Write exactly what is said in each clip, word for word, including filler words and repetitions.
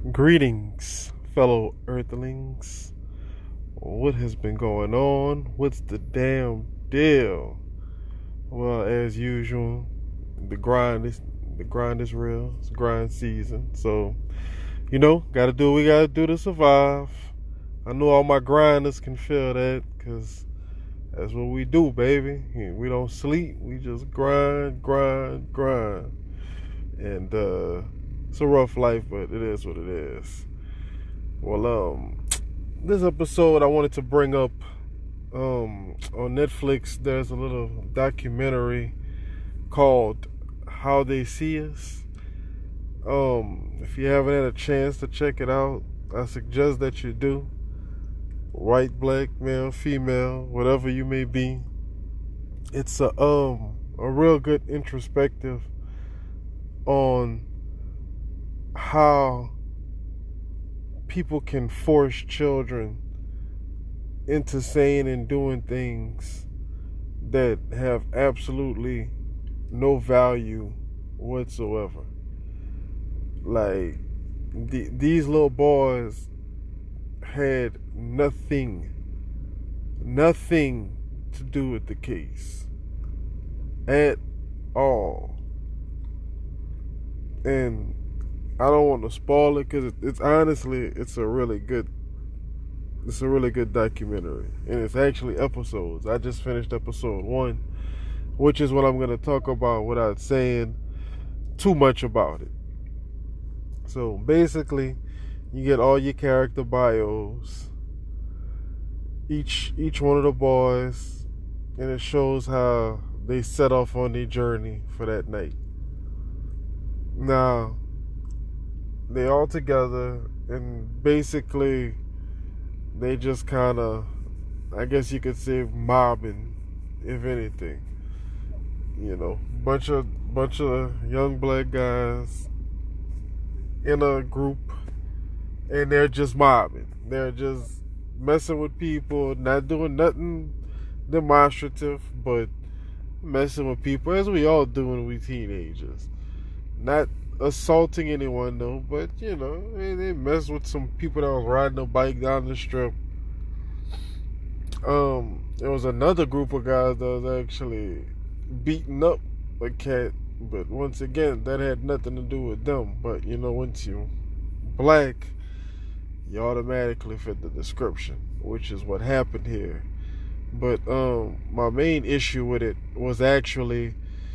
Greetings, fellow Earthlings. What has been going on? What's the damn deal? Well, as usual, the grind is the grind is real. It's grind season, so you know, gotta do what we gotta do to survive. I know all my grinders can feel that, cause that's what we do, baby. We don't sleep. We just grind, grind, grind, and uh. It's a rough life, but it is what it is. Well, um, this episode I wanted to bring up, um, on Netflix, there's a little documentary called How They See Us. Um, if you haven't had a chance to check it out, I suggest that you do. White, black, male, female, whatever you may be. It's a, um, a real good introspective on how people can force children into saying and doing things that have absolutely no value whatsoever. Like, the, these little boys had nothing, nothing to do with the case at all. And I don't want to spoil it because it, it's honestly, it's a really good, it's a really good documentary. And it's actually episodes. I just finished episode one, which is what I'm going to talk about without saying too much about it. So basically, you get all your character bios, each, each one of the boys, and it shows how they set off on their journey for that night. Now, they all together, and basically they just kind of, I guess you could say, mobbing, if anything. You know, bunch of bunch of young black guys in a group, and they're just mobbing. They're just messing with people, not doing nothing demonstrative, but messing with people, as we all do when we teenagers. Not assaulting anyone though, but you know, they, they messed with some people that was riding a bike down the strip. Um, there was another group of guys that was actually beating up a cat, but once again, that had nothing to do with them. But you know, once you black, you automatically fit the description, which is what happened here. But um, my main issue with it was actually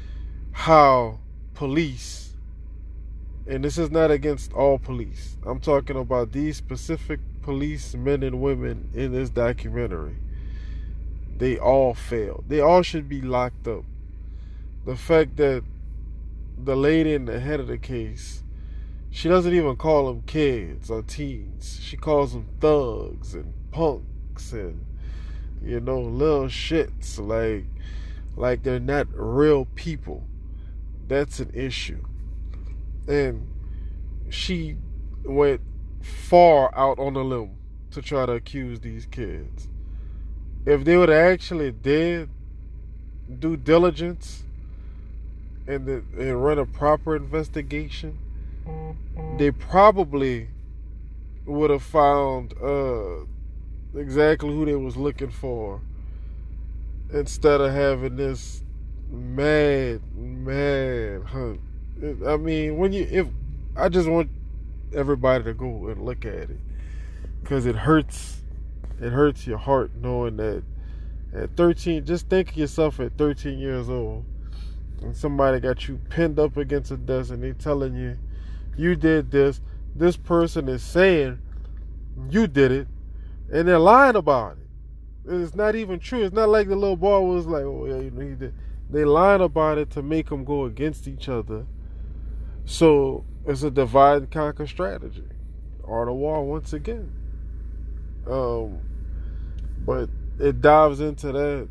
how police, and this is not against all police, I'm talking about these specific police men and women in this documentary, they all failed. They all should be locked up. The fact that the lady in the head of the case, she doesn't even call them kids or teens. She calls them thugs and punks and, you know, little shits, like like they're not real people. That's an issue. And she went far out on a limb to try to accuse these kids. If they would have actually did due diligence and, the, and run a proper investigation, they probably would have found uh, exactly who they was looking for, instead of having this mad, mad hunt. I mean, when you, if I just want everybody to go and look at it, because it hurts, it hurts your heart knowing that at thirteen, just think of yourself at thirteen years old, and somebody got you pinned up against a desk, and they telling you, you did this. This person is saying you did it, and they're lying about it. It's not even true. It's not like the little boy was like, oh yeah, you know, he did. They lying about it to make them go against each other. So it's a divide and conquer strategy. Art of war once again. Um, but it dives into that.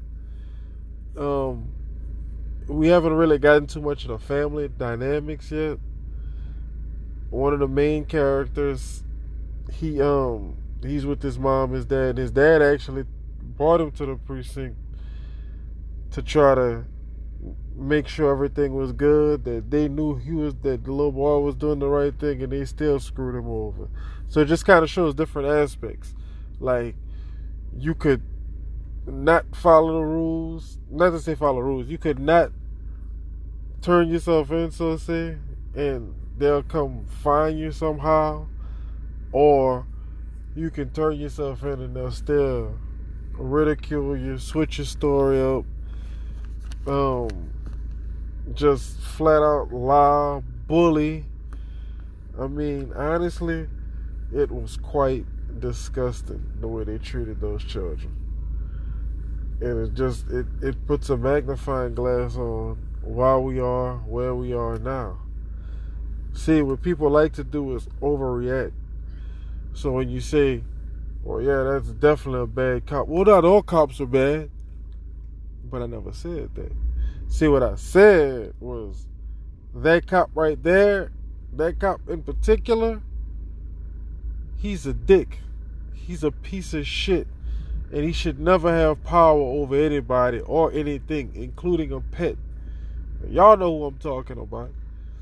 Um, we haven't really gotten too much of the family dynamics yet. One of the main characters, he um he's with his mom, his dad. His dad actually brought him to the precinct to try to make sure everything was good, that they knew he was, that the little boy was doing the right thing, and they still screwed him over. So it just kind of shows different aspects. Like, you could not follow the rules, not to say follow rules, you could not turn yourself in, so to say, and they'll come find you somehow, or you can turn yourself in and they'll still ridicule you, switch your story up, um, just flat out lie, bully. I mean, honestly, it was quite disgusting the way they treated those children. And it just, it, it puts a magnifying glass on why we are where we are now. See, what people like to do is overreact. So when you say, well, yeah, that's definitely a bad cop. Well, not all cops are bad. But I never said that. See, what I said was, that cop right there, that cop in particular, he's a dick. He's a piece of shit. And he should never have power over anybody or anything, including a pet. Y'all know who I'm talking about.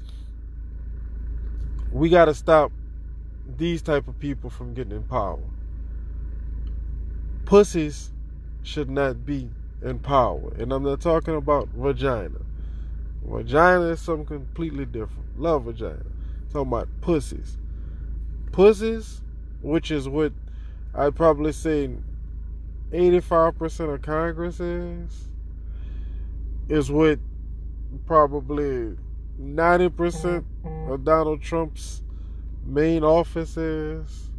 We got to stop these type of people from getting in power. Pussies should not be in power. And I'm not talking about vagina. Vagina is something completely different. Love vagina. I'm talking about pussies. Pussies, which is what I'd probably say eighty-five percent of Congress is, is what probably ninety percent of Donald Trump's main office is.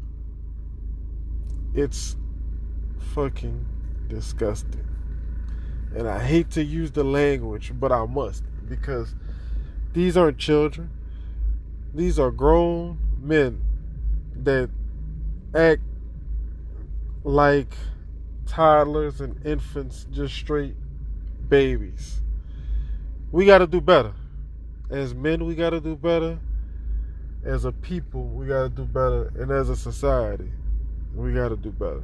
It's fucking disgusting. And I hate to use the language, but I must, because these aren't children. These are grown men that act like toddlers and infants, just straight babies. We got to do better. As men, we got to do better. As a people, we got to do better. And as a society, we got to do better.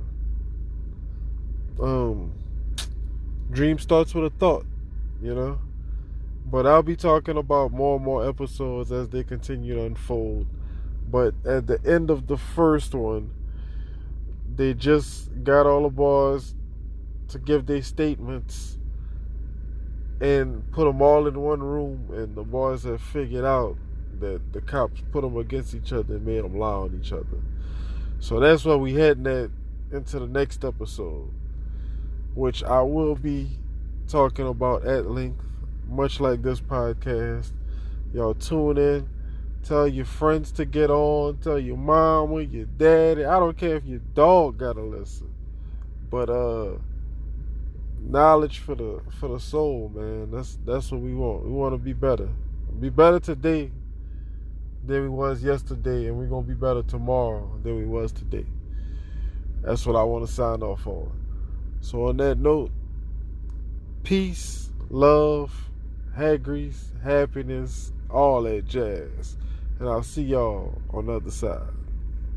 Um, dream starts with a thought, you know? But I'll be talking about more and more episodes as they continue to unfold. But at the end of the first one, they just got all the boys to give their statements and put them all in one room, and the boys have figured out that the cops put them against each other and made them lie on each other. So that's where we heading at into the next episode, which I will be talking about at length, much like this podcast. Y'all tune in. Tell your friends to get on. Tell your mom or your daddy. I don't care if your dog gotta listen. But uh, knowledge for the for the soul, man. That's that's what we want. We want to be better. Be better today than we was yesterday, and we're gonna be better tomorrow than we was today. That's what I want to sign off on. So on that note, peace, love, haggeries, happiness, all that jazz. And I'll see y'all on the other side.